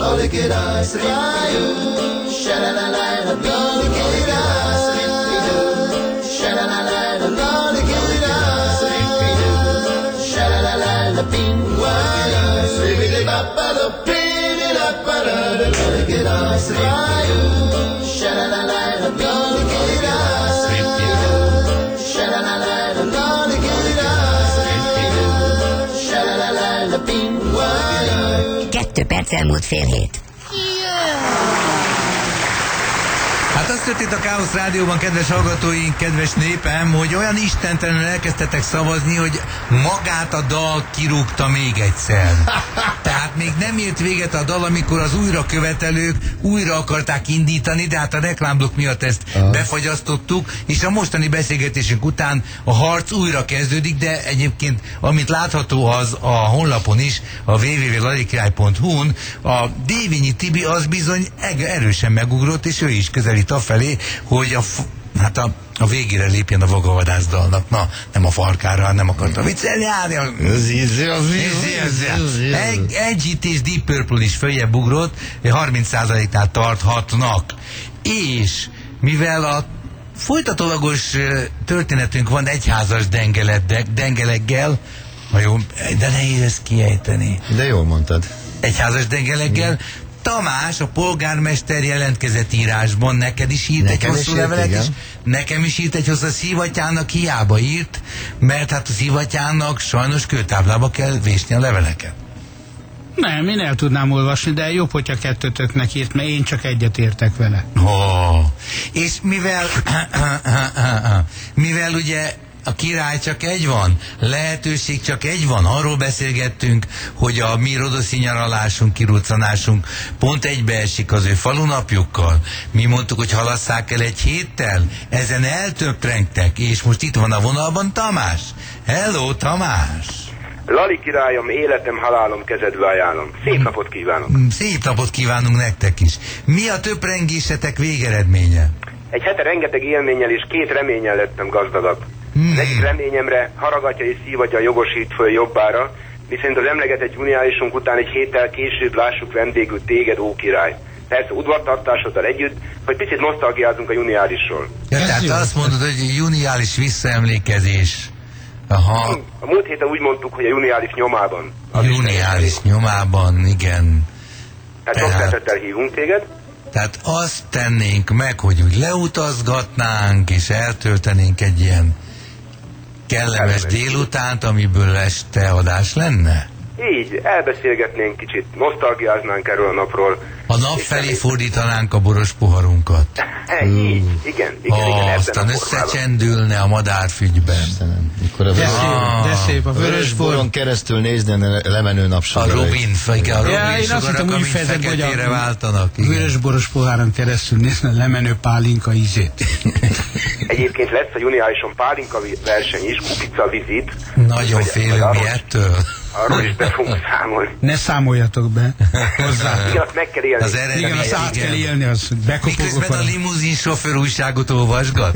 Lollygiraj, srippidoo, sha-la-la-la, lollygiraj, srippidoo, sha-la-la-la, lollygiraj, srippidoo, sha-la-la-la, ping-wah, srippidi-bap-ba-da-pidi-da-ba-da, lollygiraj, srippidoo, sha-la-la-la, lollygiraj, srippidoo, sha-la-la-la, lollygiraj, srippidoo, sha-la-la-la, ping-wah. 2 perc elmúlt fél hét. Hát az történt a Káosz Rádióban, kedves hallgatóink, kedves népem, hogy olyan istentelenül elkezdtetek szavazni, hogy magát a dal kirúgta még egyszer. Tehát még nem ért véget a dal, amikor az újrakövetelők újra akarták indítani, de hát a reklámblokk miatt ezt befagyasztottuk, és a mostani beszélgetésünk után a harc újra kezdődik, de egyébként, amit látható az a honlapon is, a www.lalikirály.hu-n, a Dévényi Tibi az bizony erősen megugrott, és ő is közelít afelé, hogy a végére lépjen a vagavadász-dalnak. Na, nem a farkára, nem akarta viccelni, Együtt és Deep Purple is följebb ugrott, 30%-nál tarthatnak. És mivel a folytatólagos történetünk van egyházas dengeleggel, de nehéz ezt kiejteni. De jól mondtad. Egyházas dengeleggel, Tamás, a polgármester jelentkezett írásban, neked is írt egy hosszú levelet, és nekem is írt egy hosszú, a Szívatyának hiába írt, mert hát a Szívatyának sajnos kőtáblába kell vésni a leveleket. Nem, én el tudnám olvasni, de jobb, hogyha 2-töknek írt, mert én csak egyet értek vele. És mivel ugye a király csak egy van, lehetőség csak egy van, arról beszélgettünk, hogy a mi rodoszi nyaralásunk, kiruccanásunk pont egybeesik az ő falunapjukkal. Mi mondtuk, hogy halasszák el egy héttel, ezen eltöprengtek, és most itt van a vonalban Tamás. Hello, Tamás! Lali királyom, életem, halálom kezedbe ajánlom. Szép napot kívánok! Szép napot kívánunk nektek is. Mi a töprengésetek végeredménye? Egy hete rengeteg élménnyel és 2 reménnyel lettem gazdagabb. Az egyik reményemre Haragatya és Szívatya jogosít föl jobbára, viszont az emlegetett juniálisunk után egy héttel később lássuk vendégül téged, ó király. Persze udvartartásoddal együtt, hogy picit nosztalgiázunk a juniálisról. Ja, tehát azt mondod, hogy juniális visszaemlékezés. Aha. A múlt héten úgy mondtuk, hogy a juniális nyomában. A juniális nyomában, igen. Tehát sok szeretettel hívunk téged. Tehát azt tennénk meg, hogy úgy leutazgatnánk, és eltöltenénk egy ilyen kellemes délutánt, amiből este adás lenne? Így, elbeszélgetnénk kicsit, nosztalgiáznánk erről a napról. A nap felé fordítanánk a boros poharunkat. Így, igen. Aztán összecsendülne a madárfügyben. De szép, a vörösboron keresztül nézni a lemenő napsugarait. A Robin sugarak, amik feketére váltanak. Vörösboros poháron keresztül nézni a lemenő pálinka ízét. Egyébként lesz a juniálison pálinka verseny is, kupica vizit. Nagyon félünk mi ettől. Arról is be fogunk számolni. Ne számoljatok be hozzá. Igen, azt meg kell élni. Az eredmény, igen, azt át kell élni, az bekopogok. Miközben a limuzin sofőr újságot olvasgat.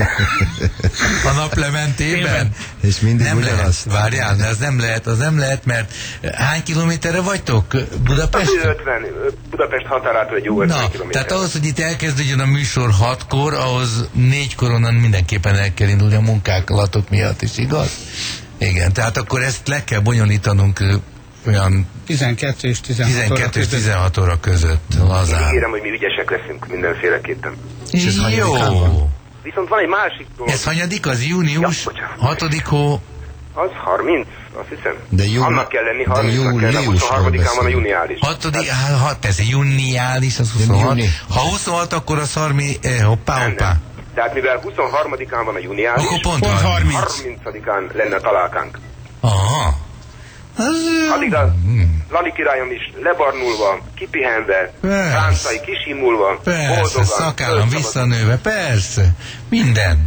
A naplementében. És mindig nem ugyanaz. lehet. Várjál, de az nem lehet, mert hány kilométerre vagytok Budapest? 50, Budapest határától egy jó 50 kilométer. Tehát ahhoz, hogy itt elkezdődjön a műsor 6-kor, ahhoz 4-kor onnan mindenképpen el kell indulni a munkálatok miatt is, igaz? Igen, tehát akkor ezt le kell bonyolítanunk olyan 12 és 16 óra között. Lazán. Ígérem, hogy mi ügyesek leszünk mindenféleképpen. És ez jó. Viszont van egy másik dolog. Ez hanyadik? Az június? 6. hó? Az 30, azt hiszem. De annak kell lenni 30-nak kell, a 23-án van a juniális. 6. persze, juniális, az 26. Ha 26, akkor az 30, hoppá. Tehát mivel 23-án van a juniális, akkor pont 30-án lenne találkánk. Aha. Addig a Lali királyom is lebarnulva, kipihenve, táncai kisimulva, boldogan, szakállam visszanőve, persze. Minden.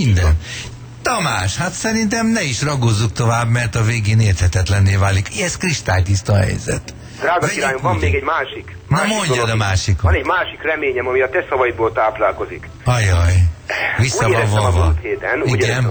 Tamás, hát szerintem ne is ragozzuk tovább, mert a végén érthetetlenné válik. Ez kristálytiszta a helyzet. Drága királyom, van még egy másik. Na mondjad a másikot. Van egy másik reményem, ami a te szavaidból táplálkozik. Ajaj. Vissza van valva. Úgy éreztem a múlt héten,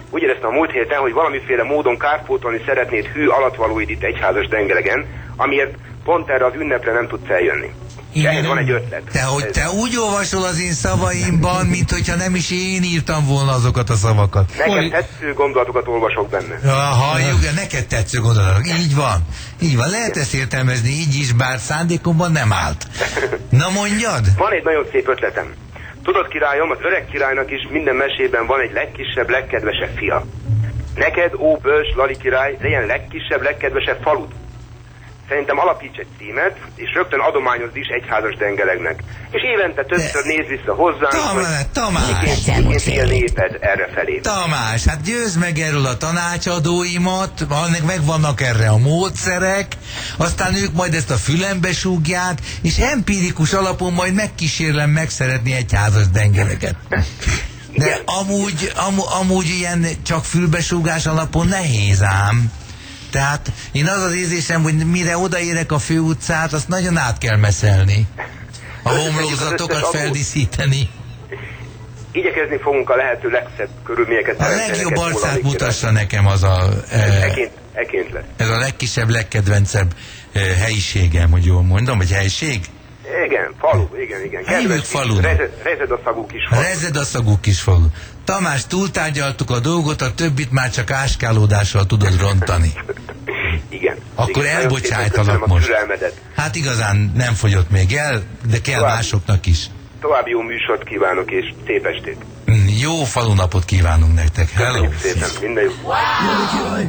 úgy éreztem a múlt héten, hogy valamiféle módon kárpótolni szeretnéd hű alattvalóid itt egyházas dengelegen, amiért pont erre az ünnepre nem tudsz eljönni. Ehhez van egy ötlet. Te úgy olvasol az én szavaimban, mint hogyha nem is én írtam volna azokat a szavakat. Nekem tetsző gondolatokat olvasok benne. Halljuk, neked tetsző gondolatok. Így van. Így van. Lehet ezt értelmezni így is, bár szándékomban nem állt. Na mondjad? Van egy nagyon szép ötletem. Tudod, királyom, az öreg királynak is minden mesében van egy legkisebb, legkedvesebb fia. Neked, ó bölcs Lali király, legyen legkisebb, legkedvesebb falud. Szerintem alapíts egy címet, és rögtön adományozd is egyházas dengelegnek. És évente többször nézz vissza hozzánk, Tamás! miként él néped errefelé. Tamás, hát győzd meg erről a tanácsadóimat, annak megvannak erre a módszerek, aztán ők majd ezt a fülembe súgják, és empirikus alapon majd megkísérlem megszeretni egyházas dengeleket. De amúgy ilyen csak fülbesúgás alapon nehéz ám. Tehát én az érzésem, hogy mire odaérek a főutcát, azt nagyon át kell meszelni. A homlokzatokat feldíszíteni. Igyekezni fogunk a lehető legszebb körülményeket. A legjobb arcát mutassa nekem az a... Eként lesz. Ez a legkisebb, legkedvencebb helyiségem, hogy jól mondom, vagy helység? Igen, falu, igen. Hívjuk falun. Rezed a szagú kis falu. Rezed a szagú kis falu. Tamás, túltárgyaltuk a dolgot, a többit már csak áskálódással tudod rontani. Igen. Akkor igen, elbocsájtalak most. Hát igazán nem fogyott még el, de kell másoknak is. További jó műsort kívánok, és szép estét. Jó falunapot kívánunk nektek. Hello! Köszönjük szépen, minden jó.